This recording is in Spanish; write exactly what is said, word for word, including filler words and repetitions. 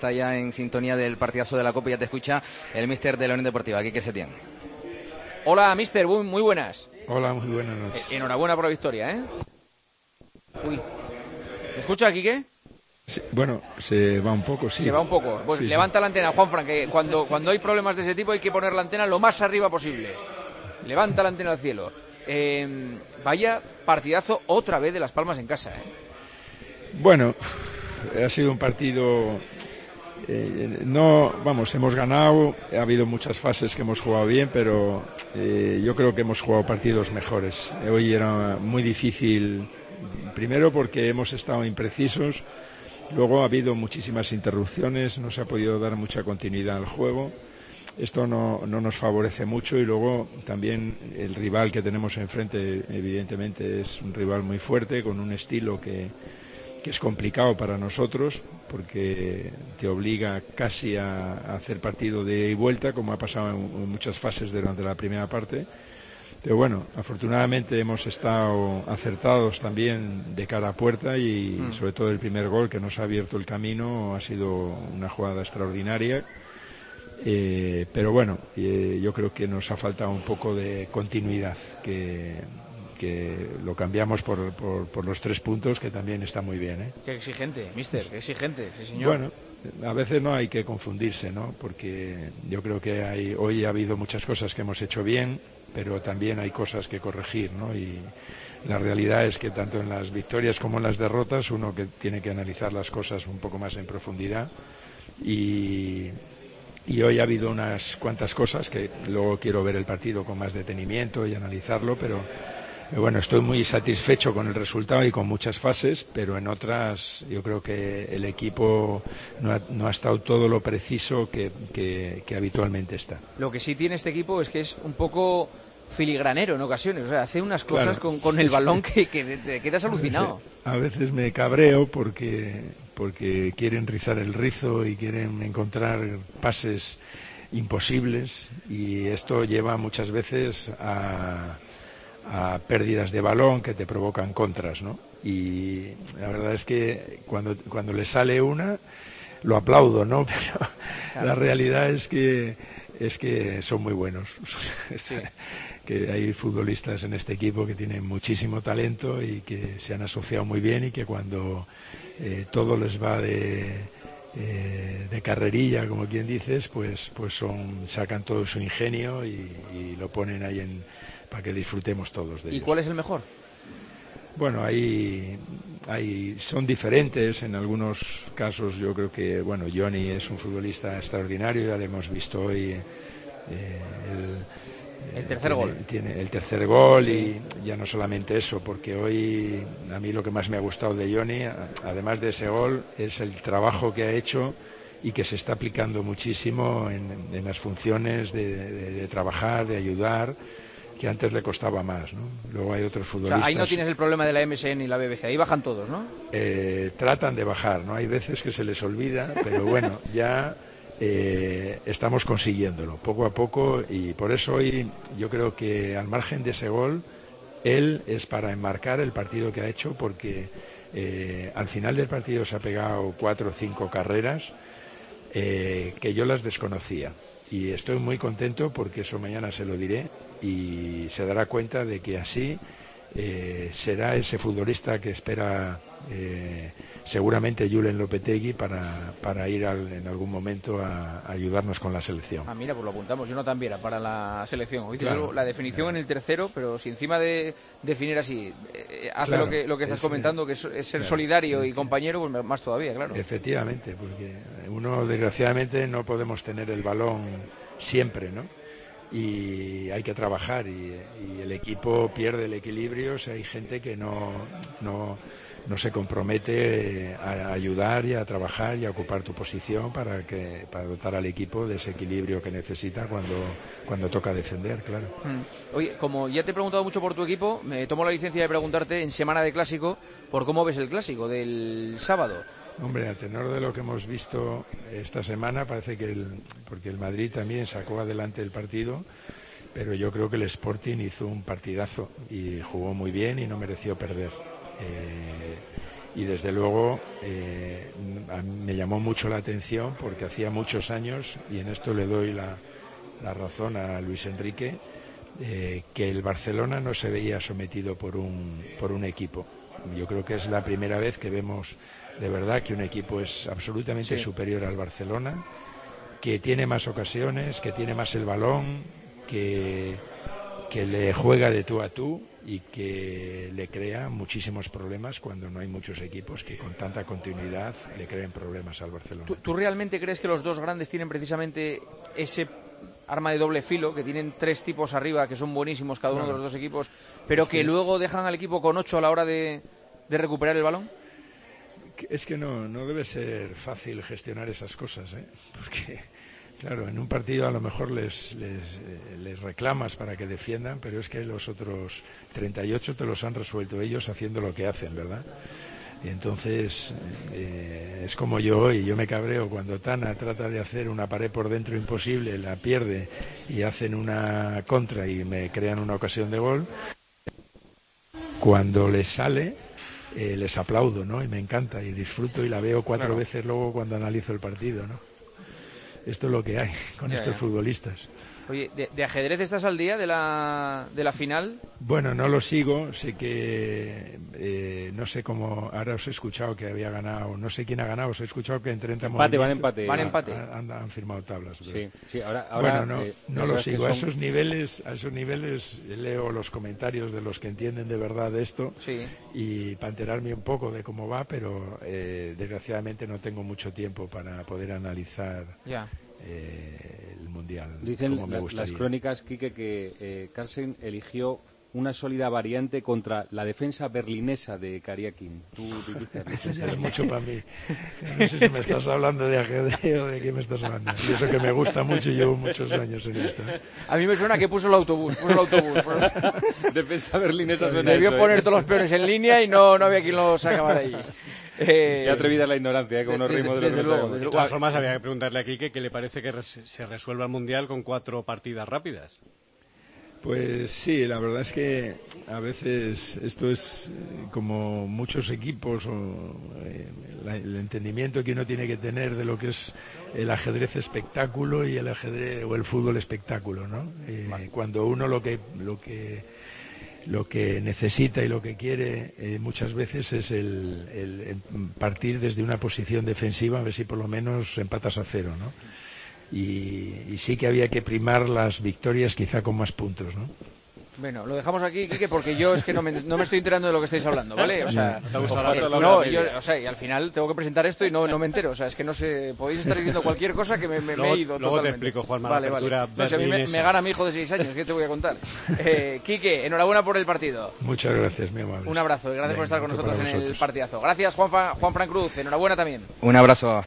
está ya en sintonía del partidazo de la Copa y ya te escucha el míster de la Unión Deportiva, Quique Setién. Hola, míster, muy, muy buenas. Hola, muy buenas noches. Eh, enhorabuena por la victoria, ¿eh? Uy. ¿Me escucha, Quique? Sí, bueno, se va un poco, sí. Se va un poco. Pues sí, levanta sí. la antena, Juanfran, que cuando, cuando hay problemas de ese tipo hay que poner la antena lo más arriba posible. Levanta la antena al cielo. Eh, vaya partidazo otra vez de Las Palmas en casa, ¿eh? Bueno, ha sido un partido... Eh, no, vamos, hemos ganado, ha habido muchas fases que hemos jugado bien, pero eh, yo creo que hemos jugado partidos mejores. Hoy era muy difícil, primero porque hemos estado imprecisos, luego ha habido muchísimas interrupciones, no se ha podido dar mucha continuidad al juego. Esto no, no nos favorece mucho y luego también el rival que tenemos enfrente evidentemente es un rival muy fuerte, con un estilo que que es complicado para nosotros porque te obliga casi a, a hacer partido de ida y vuelta, como ha pasado en, en muchas fases durante la primera parte. Pero bueno, afortunadamente hemos estado acertados también de cara a puerta y mm. sobre todo el primer gol que nos ha abierto el camino ha sido una jugada extraordinaria. Eh, pero bueno, eh, yo creo que nos ha faltado un poco de continuidad, que que lo cambiamos por, por, por los tres puntos, que también está muy bien, ¿eh? Qué exigente, mister, qué exigente, sí señor. Bueno, a veces no hay que confundirse, ¿no? Porque yo creo que hay, hoy ha habido muchas cosas que hemos hecho bien, pero también hay cosas que corregir, ¿no? Y la realidad es que tanto en las victorias como en las derrotas uno que tiene que analizar las cosas un poco más en profundidad y... Y hoy ha habido unas cuantas cosas que luego quiero ver el partido con más detenimiento y analizarlo, pero bueno, estoy muy satisfecho con el resultado y con muchas fases, pero en otras yo creo que el equipo no ha, no ha estado todo lo preciso que, que, que habitualmente está. Lo que sí tiene este equipo es que es un poco filigranero en ocasiones, o sea, hace unas cosas claro, con, con el balón que, que te quedas alucinado. A veces me cabreo porque, porque quieren rizar el rizo y quieren encontrar pases imposibles y esto lleva muchas veces a... a pérdidas de balón que te provocan contras, ¿no? Y la verdad es que cuando, cuando le sale una lo aplaudo, ¿no? Pero claro, la realidad es que es que son muy buenos. Sí. Que hay futbolistas en este equipo que tienen muchísimo talento y que se han asociado muy bien y que cuando eh, todo les va de eh, de carrerilla, como quien dices, pues pues son sacan todo su ingenio y, y lo ponen ahí en para que disfrutemos todos de ellos. ¿Y cuál es el mejor? Bueno, ahí, ahí son diferentes. En algunos casos yo creo que, bueno, Johnny es un futbolista extraordinario, ya lo hemos visto hoy. Eh, el, el tercer tiene, gol. Tiene el tercer gol sí. Y ya no solamente eso, porque hoy a mí lo que más me ha gustado de Johnny, además de ese gol, es el trabajo que ha hecho y que se está aplicando muchísimo en, en las funciones de, de, de trabajar, de ayudar, que antes le costaba más, ¿no? Luego hay otros futbolistas... O sea, ahí no tienes el problema de la M S N y la B B C, ahí bajan todos, ¿no? Eh, tratan de bajar, ¿no? Hay veces que se les olvida, pero bueno, ya eh, estamos consiguiéndolo, poco a poco, y por eso hoy yo creo que al margen de ese gol, él es para enmarcar el partido que ha hecho, porque eh, al final del partido se ha pegado cuatro o cinco carreras eh, que yo las desconocía. Y estoy muy contento porque eso mañana se lo diré y se dará cuenta de que así eh, será ese futbolista que espera eh, seguramente Julen Lopetegui para, para ir al, en algún momento a, a ayudarnos con la selección. Ah, mira, pues lo apuntamos, Jonathan Viera para la selección. Hoy claro. La definición en el tercero, pero si encima de definir así eh, hace claro, lo que lo que estás es, comentando, que es, es ser claro, solidario es y compañero, pues más todavía, claro. Efectivamente, porque uno desgraciadamente no podemos tener el balón siempre, ¿no? Y hay que trabajar y, y el equipo pierde el equilibrio si hay gente que no, no, no se compromete a ayudar y a trabajar y a ocupar tu posición para que para dotar al equipo de ese equilibrio que necesita cuando, cuando toca defender, claro. Mm. Oye, como ya te he preguntado mucho por tu equipo, me tomo la licencia de preguntarte en semana de clásico por cómo ves el clásico del sábado. Hombre, a tenor de lo que hemos visto esta semana, parece que el, porque el Madrid también sacó adelante el partido, pero yo creo que el Sporting hizo un partidazo y jugó muy bien y no mereció perder. Eh, y desde luego eh, me llamó mucho la atención porque hacía muchos años, y en esto le doy la, la razón a Luis Enrique, eh, que el Barcelona no se veía sometido por un, por un equipo. Yo creo que es la primera vez que vemos de verdad que un equipo es absolutamente sí. superior al Barcelona, que tiene más ocasiones, que tiene más el balón, que, que le juega de tú a tú y que le crea muchísimos problemas cuando no hay muchos equipos que con tanta continuidad le creen problemas al Barcelona. ¿Tú, tú realmente crees que los dos grandes tienen precisamente ese arma de doble filo, que tienen tres tipos arriba que son buenísimos cada uno bueno, de los dos equipos, pero que, que luego dejan al equipo con ocho a la hora de, de recuperar el balón? Es que no, no debe ser fácil gestionar esas cosas, ¿eh? Porque, claro, en un partido a lo mejor les, les, les reclamas para que defiendan, pero es que los otros treinta y ocho te los han resuelto ellos haciendo lo que hacen, ¿verdad? Y entonces eh, es como yo hoy, yo me cabreo cuando Tana trata de hacer una pared por dentro imposible, la pierde y hacen una contra y me crean una ocasión de gol. Cuando les sale, eh, les aplaudo, ¿no? Y me encanta y disfruto y la veo cuatro claro. veces luego cuando analizo el partido, ¿no? Esto es lo que hay con ya, estos ya. futbolistas. Oye, ¿de, ¿de ajedrez estás al día de la, de la final? Bueno, no lo sigo, sé que eh, no sé cómo, ahora os he escuchado que había ganado, no sé quién ha ganado, os he escuchado que en treinta empate, van empate, van empate. Han, han firmado tablas. Sí, sí, ahora, ahora bueno, no, eh, no lo sigo, son... a esos niveles, a esos niveles leo los comentarios de los que entienden de verdad de esto sí. y para enterarme un poco de cómo va, pero eh, desgraciadamente no tengo mucho tiempo para poder analizar. Ya. Eh, el mundial. Dicen como me la, las crónicas, Quique, que eh, Carlsen eligió una sólida variante contra la defensa berlinesa de Kariakin. Tú dices, eso ya es mucho para mí. No sé si me estás hablando de ajedrez o de qué me estás hablando. Y eso que me gusta mucho y llevo muchos años en esto. A mí me suena que puso el autobús. Puso el autobús. Defensa berlinesa suena Debió eso, poner ¿eh? todos los peones en línea y no, no había quien los sacaba de ahí. Eh, Qué atrevida la ignorancia, ¿eh? Como nos desde, rimos de desde lo que luego, no desde De todas formas, había que preguntarle aquí que, que le parece que res, se resuelva el Mundial con cuatro partidas rápidas. Pues sí, la verdad es que a veces esto es como muchos equipos o eh, la, el entendimiento que uno tiene que tener de lo que es el ajedrez espectáculo y el ajedrez o el fútbol espectáculo, ¿no? Eh, vale. Cuando uno lo que lo que lo que necesita y lo que quiere eh, muchas veces es el, el, el partir desde una posición defensiva a ver si por lo menos empatas a cero, ¿no? Y, y sí que había que primar las victorias quizá con más puntos, ¿no? Bueno, lo dejamos aquí, Quique, porque yo es que no me, no me estoy enterando de lo que estáis hablando, ¿vale? O sea, no, no, yo, o sea, y al final tengo que presentar esto y no, no me entero. O sea, es que no sé, podéis estar diciendo cualquier cosa que me, me, luego, me he ido luego totalmente. Te explico, Juanma, vale, la apertura vale. No sé, a mí me, me gana mi hijo de seis años, ¿qué te voy a contar? Eh, Quique, enhorabuena por el partido. Muchas gracias, mi amable. Un abrazo y gracias Venga, por estar con nosotros en vosotros. el partidazo. Gracias, Juan, Juan Fran Cruz, enhorabuena también. Un abrazo.